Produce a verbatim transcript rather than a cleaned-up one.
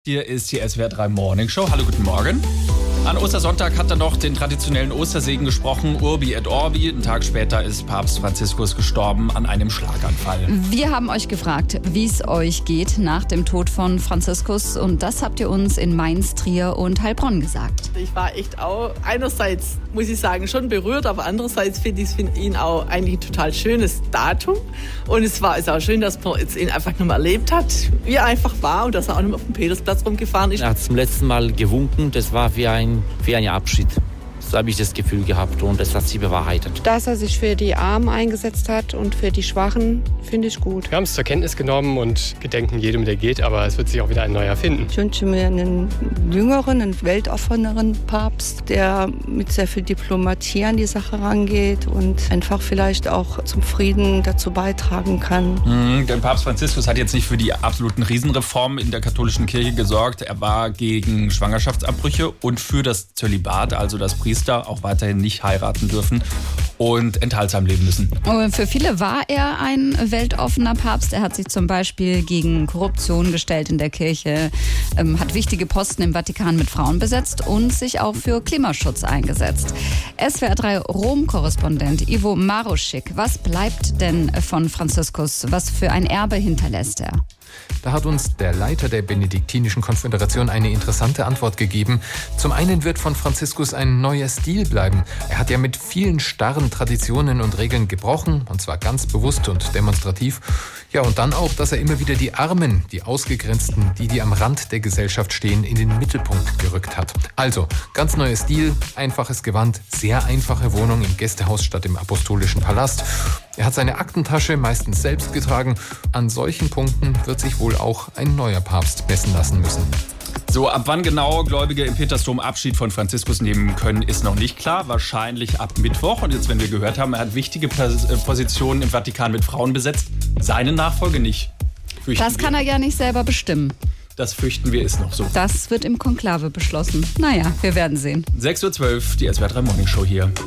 Hier ist die S W R drei Morning Show. Hallo, guten Morgen. An Ostersonntag hat er noch den traditionellen Ostersegen gesprochen, Urbi et Orbi. Einen Tag später ist Papst Franziskus gestorben an einem Schlaganfall. Wir haben euch gefragt, wie es euch geht nach dem Tod von Franziskus. Und das habt ihr uns in Mainz, Trier und Heilbronn gesagt. Ich war echt auch einerseits, muss ich sagen, schon berührt, aber andererseits finde ich es für ihn auch eigentlich ein total schönes Datum. Und es war es auch schön, dass man jetzt ihn einfach nochmal erlebt hat, wie er einfach war und dass er auch noch auf dem Petersplatz rumgefahren ist. Er hat zum letzten Mal gewunken, das war wie ein wie ein Abschied. So habe ich das Gefühl gehabt und das hat sich bewahrheitet. Dass er sich für die Armen eingesetzt hat und für die Schwachen, finde ich gut. Wir haben es zur Kenntnis genommen und gedenken jedem, der geht, aber es wird sich auch wieder ein neuer finden. Ich wünsche mir einen jüngeren, einen weltoffeneren Papst, der mit sehr viel Diplomatie an die Sache rangeht und einfach vielleicht auch zum Frieden dazu beitragen kann. Mhm, denn Papst Franziskus hat jetzt nicht für die absoluten Riesenreformen in der katholischen Kirche gesorgt. Er war gegen Schwangerschaftsabbrüche und für das Zölibat, also das Priester auch weiterhin nicht heiraten dürfen und enthaltsam leben müssen. Und für viele war er ein weltoffener Papst. Er hat sich zum Beispiel gegen Korruption gestellt in der Kirche, ähm, hat wichtige Posten im Vatikan mit Frauen besetzt und sich auch für Klimaschutz eingesetzt. S W R drei Rom-Korrespondent Ivo Maruschik, was bleibt denn von Franziskus? Was für ein Erbe hinterlässt er? Da hat uns der Leiter der Benediktinischen Konföderation eine interessante Antwort gegeben. Zum einen wird von Franziskus ein neuer Stil bleiben. Er hat ja mit vielen starren Traditionen und Regeln gebrochen, und zwar ganz bewusst und demonstrativ. Ja, und dann auch, dass er immer wieder die Armen, die Ausgegrenzten, die, die am Rand der Gesellschaft stehen, in den Mittelpunkt gerückt hat. Also, ganz neuer Stil, einfaches Gewand, sehr einfache Wohnung im Gästehaus statt im Apostolischen Palast. Er hat seine Aktentasche meistens selbst getragen. An solchen Punkten wird sich wohl auch ein neuer Papst messen lassen müssen. So, ab wann genau Gläubige im Petersdom Abschied von Franziskus nehmen können, ist noch nicht klar. Wahrscheinlich ab Mittwoch. Und jetzt, wenn wir gehört haben, er hat wichtige Positionen im Vatikan mit Frauen besetzt. Seine Nachfolge nicht. Fürchten das kann wir. er ja nicht selber bestimmen. Das fürchten wir, ist noch so. Das wird im Konklave beschlossen. Naja, wir werden sehen. sechs Uhr zwölf, die S W R drei Morning Show hier.